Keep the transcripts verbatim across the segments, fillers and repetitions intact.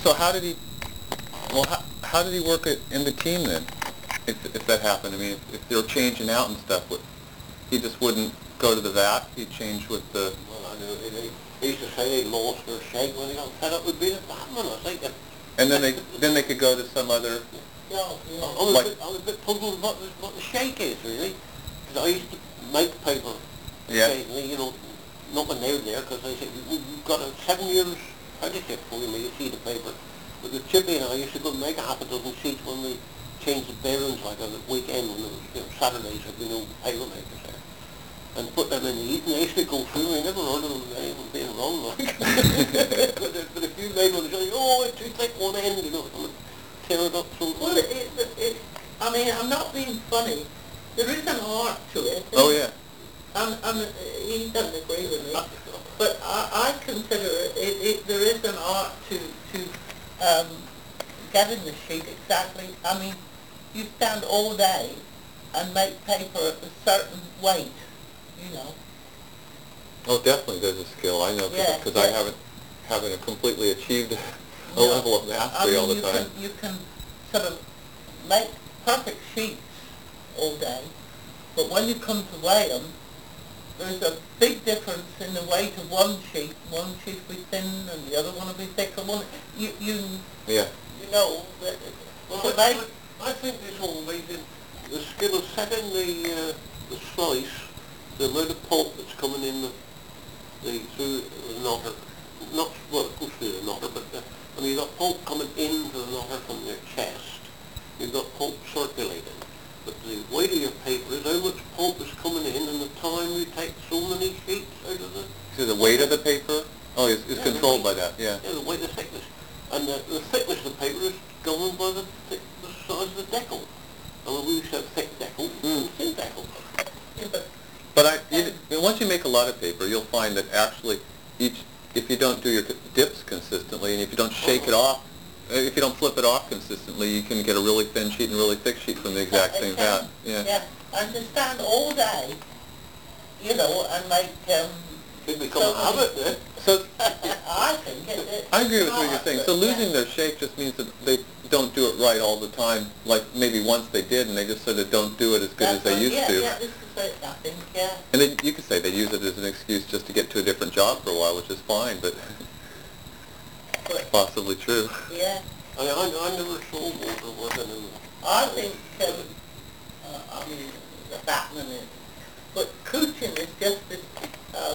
so how did he, well, how, how did he work it in the team then, if, if that happened? I mean, if, if they were changing out and stuff, what, he just wouldn't go to the vat, he'd change with the... Well, I know, they, they used to say they lost their shake when they got fed up with being a batman, I think. And then they then they could go to some other... Yeah, yeah. I, was like, a bit, I was a bit puzzled what the, what the shake is, really. Because I used to make paper yeah. occasionally, you know, not when they were there, because they said, you, you've got a seven years apprenticeship for you, made a sheet of paper. But the Chippy and I used to go and make a half a dozen sheets when we changed the bearings, like on the weekend, when there was, you know, Saturdays, there no paper makers there. And put them in the heat, and they used to go through, I never heard of anyone being wrong, like. but, but if you made one, they say, oh, it's too thick one end, you know, and tear it up. So well, it, it, it, I mean, I'm not being funny. There is an art to it. Oh, yeah. And, and he doesn't agree with me, but I, I consider it, it, it, there is an art to, to um, getting the sheet exactly. I mean, you stand all day and make paper at a certain weight, you know. Oh, definitely there's a skill. I know because yeah, I yeah. haven't haven't completely achieved a no, level of mastery I mean, all the you time. Can, you can sort of make perfect sheets all day, but when you come to weigh them, there's a big difference in the weight of one sheet. One sheet will be thin and the other one will be thicker. One, you, you, yeah. you know, that, well, so I, they, I, I think this all amazing. The skill of setting the uh, the slice, the amount of pulp that's coming in the, the through the knotter, not well, it goes through the knotter, but the, I mean, you've got pulp coming into the knotter from your chest. You've got pulp circulating. But the weight of your paper is how much pulp is coming in and the time you take so many sheets out of the... So the weight of the paper? Oh, it's, it's yeah, controlled weight, by that, yeah. Yeah, the weight, the thickness. And the, the thickness of the paper is governed by the, thick, the size of the decal. I mean, we used to have thick decal mm. and thin decal. yeah, but, But I, you, once you make a lot of paper, you'll find that actually each, if you don't do your dips consistently, and if you don't shake it off, if you don't flip it off consistently, you can get a really thin sheet and a really thick sheet from the exact same vat. Yeah. Yeah, and to stand all day, you know, and make... Um, It become so a habit then. So I think it, it, I agree with what you're not, saying. So losing yeah. their shape just means that they don't do it right all the time. Like maybe once they did, and they just sort of don't do it as good That's as they right. used yeah, to. Yeah, this is it, I think, yeah. And then you could say they use it as an excuse just to get to a different job for a while, which is fine, but But, possibly true. yeah. I, I, I never saw water working in the... I think, um, uh, I mean, the Batman is, but coaching is just as um,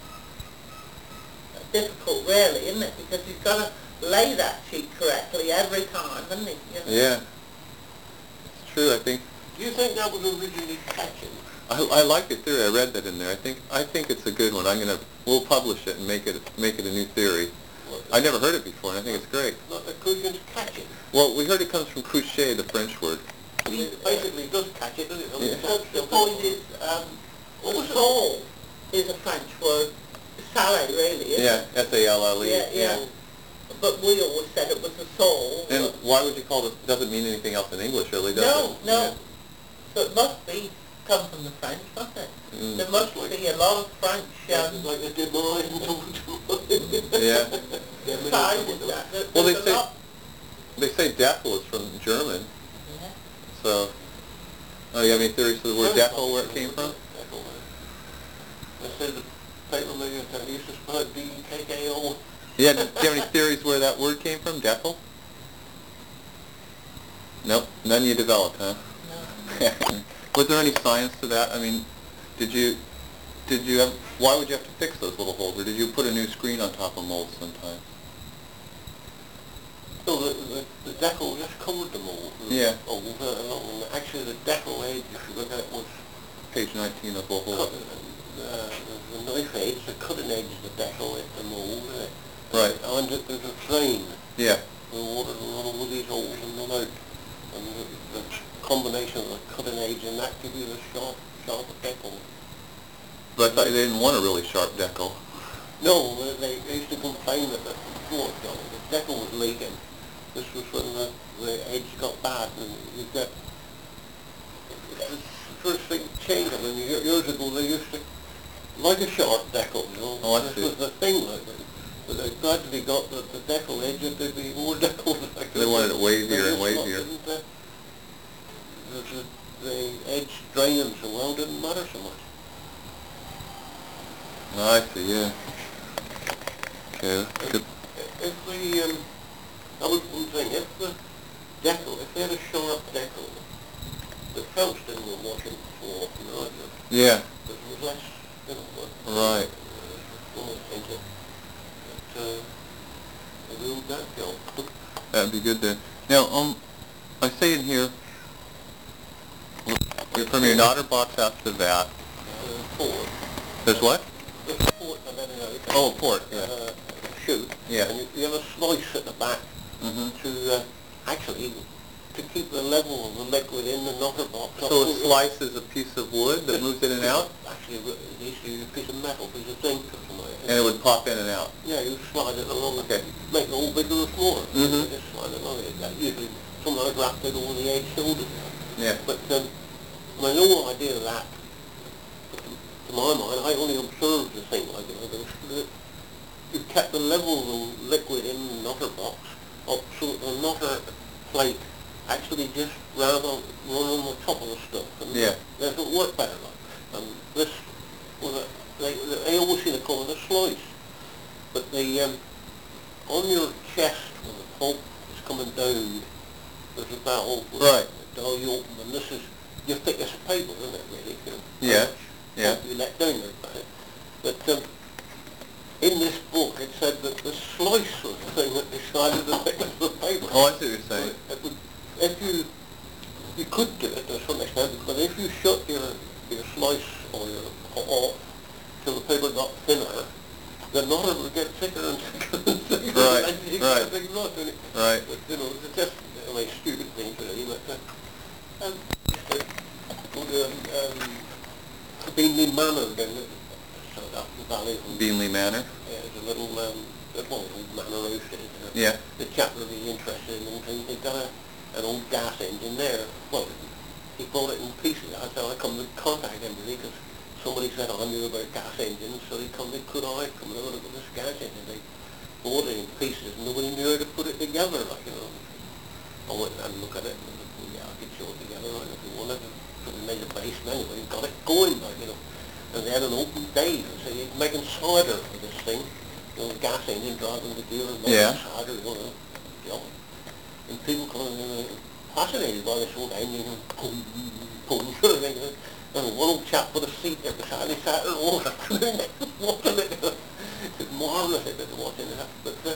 difficult, really, isn't it? Because you've got to lay that sheet correctly every time, isn't it? You know? Yeah, it's true. I think Do you think that was originally catching? I, I like your theory. I read that in there. I think I think it's a good one. I'm gonna we'll publish it and make it make it a new theory. I never heard it before, and I think it's great. Not that Cushin's catching. Well, we heard it comes from coucher, the French word. I mean, it basically does catch it, doesn't it? I mean, Yeah. it's So the point is, um, soul is a French word, salé really, isn't Yeah, it? S A L L E. Yeah, yeah. But we always said it was a soul. And why would you call it? Doesn't mean anything else in English, really, does No, it? no. So it must be come from the French, mustn't it? Mm. There must be a lot of French. Yeah, Um, it's like a demand. Yeah. side is that. There- Well, they there's a say lot- they say Deckel is from German, Yeah. so. Oh, you have any theories for the word Deckel, where it came from? Deckel, uh, I said the paper maker that used to spell it D E K K O. Yeah, do you have any theories where that word came from, Deckel? Nope, none you developed, huh? No. Was there any science to that? I mean, did you, did you have, why would you have to fix those little holes, or did you put a new screen on top of molds sometimes? So the, the, the decal just covered the mold. Yeah. Oh, uh, actually the decal edge, if you look at it, was Page nineteen of the cut, whole. uh, the, the knife edge, the cutting edge of the decal at the mold. Uh, Right. And it, there's a drain. Yeah. The water will run over these holes and run out. And the, the combination of the cutting edge and that gives you the sharp, sharp decal. But I thought they didn't want a really sharp Deckel. No, they, they used to complain that the, before it got, the decal was leaking. This was when the, the edge got bad and you got, it's the first thing to change. I mean, years ago they used to, like a sharp decal, you know. Oh, I this see. was the thing, like, But they gradually got the, the deckle edge and they'd be more deckle. Like They wanted it wavier they and just wavier. didn't, uh, the, the, the edge draining so well didn't matter so much. Oh, I see, yeah. Okay, that's good. If the, um, that was one thing, if the deckle, if they had a sharp deckle, the French didn't want washing before, you know, like that. Yeah, But it was less, you know, but, right. uh, one of the things that, that, uh, they ruled that job. That'd be good then. Now, um, I say in here, from your nodder box out to the vat, Uh, port. there's what? If a port, and then, uh, if Oh, a port, yeah. uh, shoot, Yeah. and you, you have a slice at the back Mm-hmm. to, uh, actually, to keep the level of the liquid in the knocker box. So a slice is a piece of wood that moves in and out, Actually, it used to be a piece of metal, piece of zinc or something like that. and it would pop in and out. Yeah, you slide it along, Okay. make it all bigger or smaller. Mhm. You just slide it along. It, that usually, sometimes wrapped it over the edge shoulder. Yeah. But, um, I mean, the whole idea of that, to, to my mind, I only observed the thing, like, you know, there was, the, you kept the level of the liquid in the knocker box up so that the knocker plate actually just ran on, run on the top of the stuff. And Yeah. That would work better, like. And this was a, they, they always seem to call it a slice. But the, um, on your chest, when the pulp is coming down, there's a valve. with Right. The door you open, and this is your thickest paper, isn't it, really? You know, how Yeah, much yeah. pulp you let down there, right? But, um, in this book, it said that the slice was the thing that decided the thickness of the paper. Oh, I see what you're saying. It would, if you, you could do it to some extent, but if you shut your, your slice or your off till the paper got thinner, the knotter would get thicker and thicker and thicker. Right, and you right. get a big knot in it. Right. But, you know, it's just a very stupid thing really, but, uh, um, uh, um, um, Beanley Manor, then, so that the valley from Beanley Manor? yeah, there's a little, um, there's one little manor house there. You know. Yeah. The chap really interested in them things. They've got a, an old gas engine there. Well, he bought it in pieces. I said I come to contact him really because somebody said I knew about gas engines, so he come to, could I come and have a look at this gas engine? They bought it in pieces and nobody knew how to put it together, like, you know. I went and looked at it and well, yeah, I could show it together, like, if you wanted. So we made a base and anyway, got it going, like, you know. And they had an open day, so you're making cider for this thing. You know, the gas engine driving the gear and making Yeah. cider, you know, job. And people come in uh, fascinated by this old engine and boom, boom, sort of thing. You know. And one old chap put a seat there beside me, sat there all afternoon, watching it. It's marvellous it was watching that. But, uh,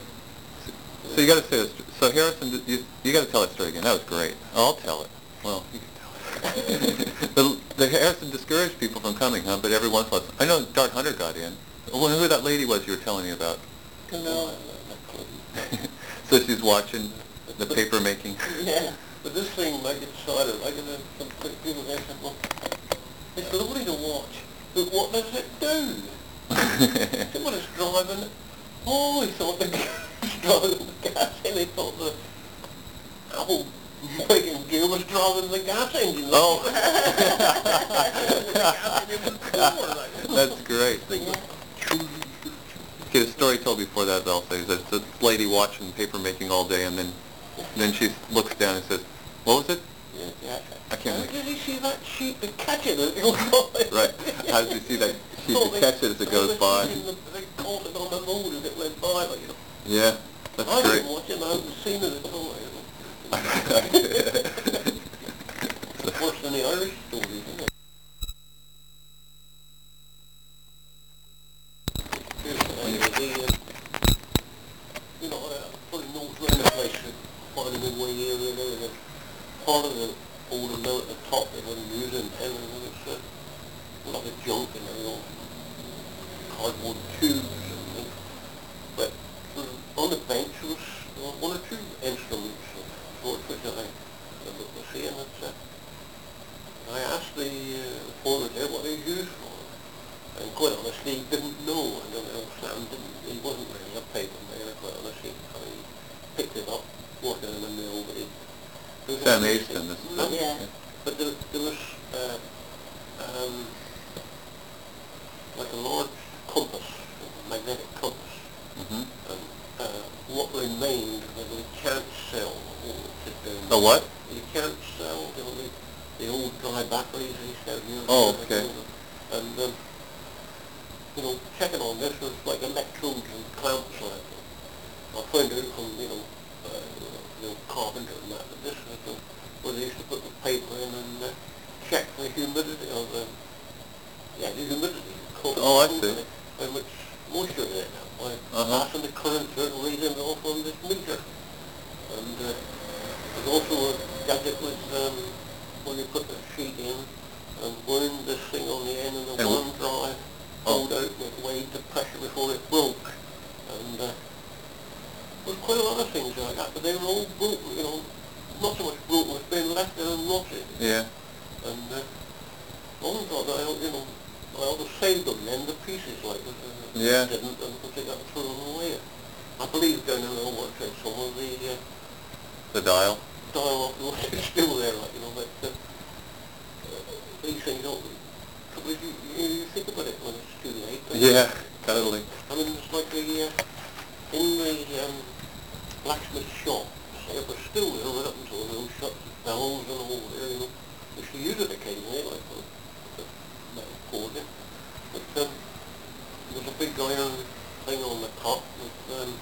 So you got to say this. So Harrison, you, you got to tell that story again. That was great. I'll tell it. Well, you can tell it. the, the Harrison discouraged people from coming, huh? But every once in a while, I know Dart Hunter got in. I wonder who that lady was you were telling me about. no, I couldn't. So she's watching the paper making. Yeah, but this thing made it cider. Like, and then some people there said, well, it's lovely to watch, but what does it do? See what it's driving? Oh, he thought the gas driving the gas in. He thought the apple making gear was driving the gas engine. Oh. The gas engine was poor, like. That's great. Thing was- Get a story told before that, I'll say, that this lady watching paper making all day, and then then she looks down and says, what was it? Yeah, yeah. I can't How make did he see that sheep to catch it as it goes by? Right. How does he see that sheep Oh, to they- catch it as it they goes were by? seeing the- They caught it on the road as it went by, like, you know. Yeah, that's I great. didn't watch it, I haven't seen it at all. You know. It's worse than the Irish stories, isn't it? Here's the idea, the, uh, you know, I put a note around the place to find a new way here and there, and part of the older mill at the top they wasn't using, and it's uh, a lot of junk and you know, cardboard tubes and things. But uh, on the bench was uh, one or two instruments, uh, for which I uh, looked to see, and it's, uh, I asked the, uh, the foreman there what they used for. And quite honestly, he didn't know. I don't know, Sam didn't, he wasn't really a paper man, quite honestly. I mean, he picked it up, working in the mill, but he... there was Sam one- Easton, this is No, it. Yeah. but there, there was, uh, um, like a large compass, a magnetic compass, Mm-hmm. A what? You can't sell, you know, the, the old dry batteries they used to have years Oh, ago, okay. you know, and, um, you know, checking on this was like electrodes and clamps on it. I found out from, you know, uh, you know, carpenter and that, that this was the, where they used to put the paper in and uh, check the humidity of the, yeah, the humidity. Oh, I see. How much moisture in it now, by Uh-huh. passing the current certain reading off on this meter. And uh, there's also a gadget with, um, when you put the sheet in and wound this thing on the end of the And one drive, Oh. pulled out and it weighed the pressure before it broke. And uh, there's quite a lot of things like that, but they were all broken, you know, not so much broken, it's been left there and rotted. Yeah. And uh, one thought that I, you know, I ought to save them then, the pieces like that. Uh, Yeah. Didn't, and because they got thrown away. I believe down in the workshop some of the uh, The dial. dial off the way is still there, like, you know, but uh, uh, these things don't, you, you, you think about it when it's too late. don't you? Yeah, totally. I mean, it's like the, uh, in the um, blacksmith shop, say it was still there right up until those shots, bells and all there, you know. We used to use it occasionally, like for, for metal cording. But um, there's a big iron thing on the top with um,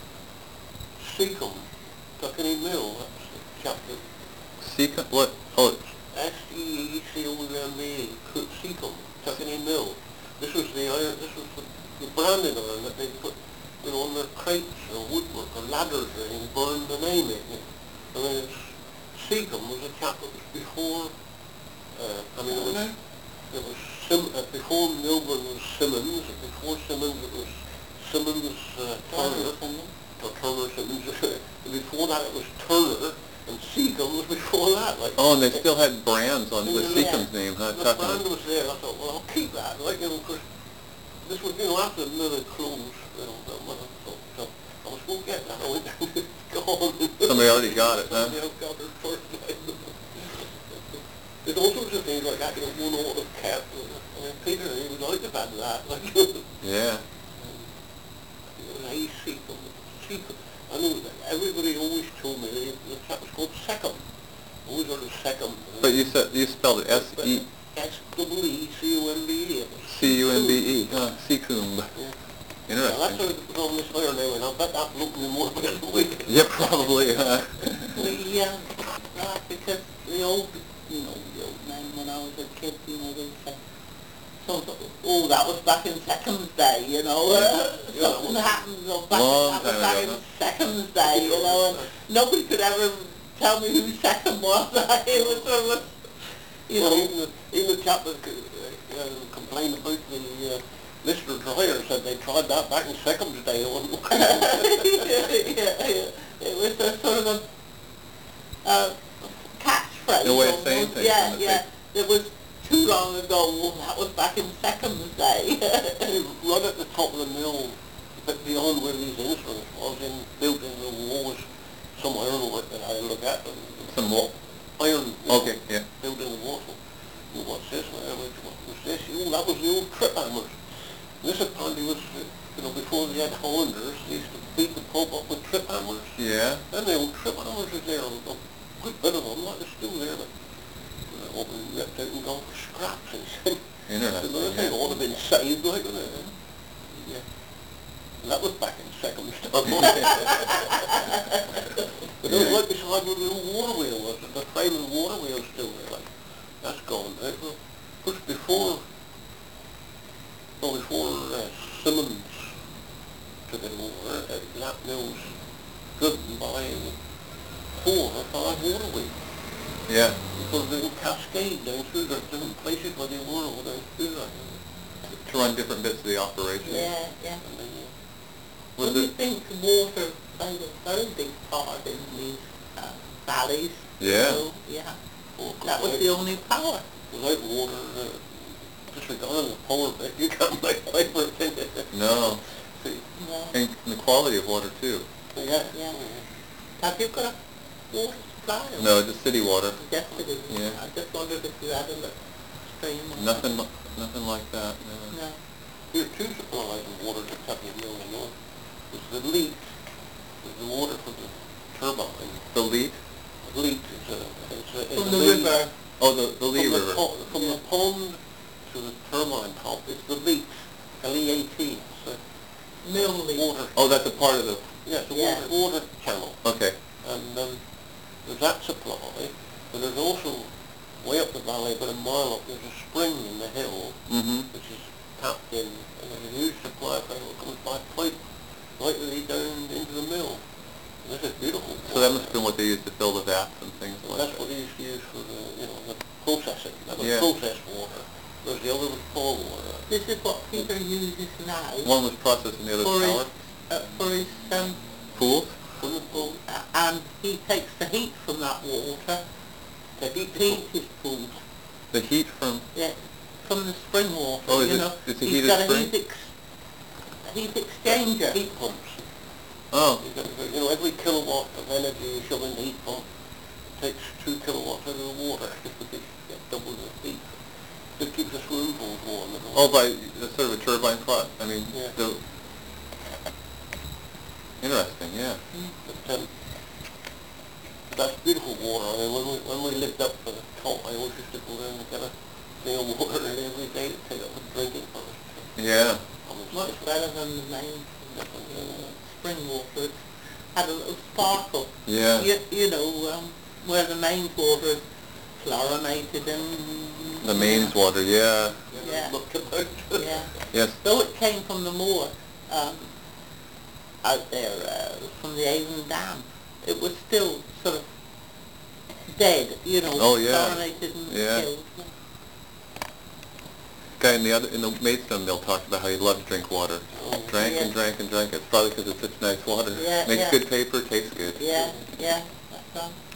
Seacom, Tuckney Mill, that's the chap that, Seacom, what? Oh, S E E C O M E, Seacom, Tuckney Mill. This was the iron, this was the, the branding iron that they put, you know, on their crates or woodwork or ladders and burned the name in it. And then it's, Seacom was a chap that was before, uh, I mean, it was, it was Sim, uh, before Milburn was Simmons, before Simmons it was Simmons, uh, Turner, or Turner Simmons, before that it was Turner, and Seacom was before that, like. oh, and they still had brands on with Yeah. Seacom's name, huh? The Tucking. brand was there, I thought, well, I'll keep that, like, you know, because this was, you know, after the mill had closed, you know, that when I thought, so I was going to get that, I went down, it's gone. Somebody already got it, huh? Somebody else got it first. There's all sorts of things like that, you know, one ought to have kept, you know. I mean, Peter, he would like to have had that, like, you know. Yeah. It was a Seacom, Seacom. I knew that everybody always told me the, the chap was called Secom. Always heard of Secom. But you said, you spelled it S E S E E C O M B E. C U M B E, huh? Seacom. Yeah. Yeah, that's how Interesting. it was on this iron now, and I bet that looked me more than the way. Yeah, probably, huh? The, um, right, because the old, you know, the old men when I was a kid, you know, they say, so, so, oh, that was back in Seconds Day, you know, uh, Yeah, something well, happened, or back, long that was time back ago, in huh? Seconds Day, you know, and nobody could ever tell me who Second was. It was sort of, you Well, know, even the, even the chap that uh, uh, complained about the uh, Mister Dryer said they tried that back in Seconds Day. It wasn't yeah, yeah. It was a sort of a uh, catchphrase. In a way of almost. saying things Yeah, in the yeah. paper. It was too long ago. Well, that was back in Seconds Day. right at the top of the mill, but beyond where these instruments was, in built in the walls, some iron work that I look at. And, Some wall. Iron. you know, Okay, yeah. built in the wall. So, you know, what's this? Well, which one was this? Oh, that was the old trip hammers. This apparently was, uh, you know, before they had Hollanders, they used to beat the pulp up with trip hammers. Yeah. And the old trip hammers was there, a good bit of them, like, they're still there, but uh, all been ripped out and gone for scraps and shit. Interesting, So they yeah. ought to have been saved, like, uh, yeah. And that was back in second stuff. But it was Yeah. right beside where the old water wheel was, the frame of the water wheel was still there, like, that's gone. It was, was before, well, before uh, Simmons took it over, uh, that mill's driven by four or five water wheels. Yeah. Because they would cascade down through the different places where they were, or down through that. To run different bits of the operation. Yeah, yeah. And then, uh, Was Do you it? think water played a very big part in these uh, valleys? Yeah. So, yeah. well, That was the only power. without water, uh, disregarding the polar bit, you can't make paper. No. See, No. And the quality of water too. yeah, Yeah. Have you got a water supply? or- No, just city water. Yes, it is. Yeah. I just wondered if you had a little stream or Nothing, li- nothing like that. No. something. No. There are two supplies of water to Tucky Mill, you know. There's the leak, there's the water for the turbine, The lead? leak. It's a, it's a, it's From a the leak. river. Oh, the, the Lee From the, River. po- from Yeah. the pond to the turbine pump, it's the leaks, L E A T, it's a Mill leak. water, Oh, that's a part of the, yeah, it's a Yeah. water, water channel. okay. And um, there's that supply, but there's also, way up the valley, about a mile up, there's a spring in the hill, Mm-hmm. which is tapped in, and there's a huge supply of it that comes by pipe right really down into the mill. And this is beautiful. So that must have been what they used to fill the vats and things Well, like that's that. what they used to use for the, you know, the processing. That was Yeah. processed water. Whereas the other was poor water. This is what Peter uses now One was processing the other for his, power. uh, for his um, Pools? Swimming pool, uh, and he takes the heat from that water the heat to the heat pool. his pools. The heat from, Yeah, from the spring water. Oh, is you it- know, it's a he's heated got spring? a heat, ex- heat exchanger. Heat pumps. oh, You got- you know, every kilowatt of energy you shove in the heat pump takes two kilowatts out of the water just because you get double the heat. It keeps the swimming pools warm. and all. oh, by the sort of a turbine plot. I mean, Yeah. the, interesting, yeah. But, um, that's beautiful water. I mean, when we, when we lived up for the top, I always used to go down and get a thing of water in every day to take up for drinking for us. Yeah. I mean, it's Much different. better than the main Different, yeah. spring water. It had a little sparkle. Yeah. You, you know, um, where the main water is chlorinated and... The mains water, yeah. Yeah. Look about. Yeah. Yes. Though it came from the moor, um, out there, uh, from the Avon Dam, it was still sort of dead, you know, Oh, yeah. chlorinated and Yeah. killed. Guy in the other, in the Maidstone mill talked about how he loved to drink water. Oh, Drank Yeah. and drank and drank. It's probably because it's such nice water. Yeah, Makes yeah. good paper, tastes good. Yeah, yeah, that's right.